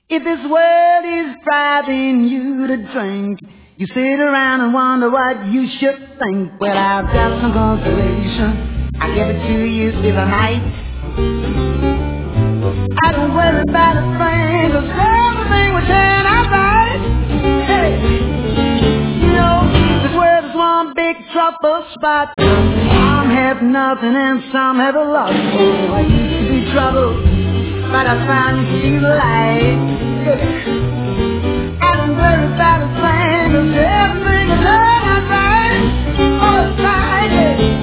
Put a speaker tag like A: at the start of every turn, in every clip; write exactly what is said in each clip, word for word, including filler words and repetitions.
A: If this world is driving you to drink, you sit around and wonder what you should think. Well, I've got some consolation. I give it to you if I might. I don't worry about a thing, 'cause everything will turn out right. Hey, you know, this world is one big trouble spot. Some have nothing and some have a lot. Oh, I used to be trouble, but I found you the light. I don't worry about a thing, 'cause everything will turn out right. Oh, it's right, yeah.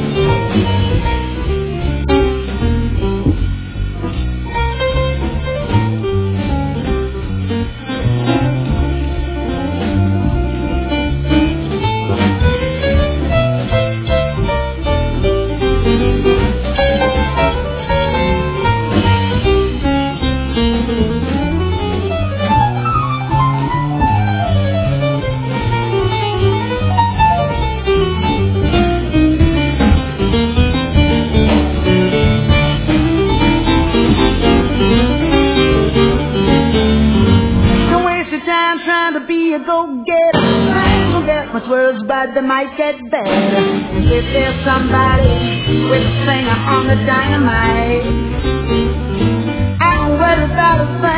A: Go-getter, don't get much worse, but they might get better. If there's somebody with a finger on the dynamite, I don't worry about a thing.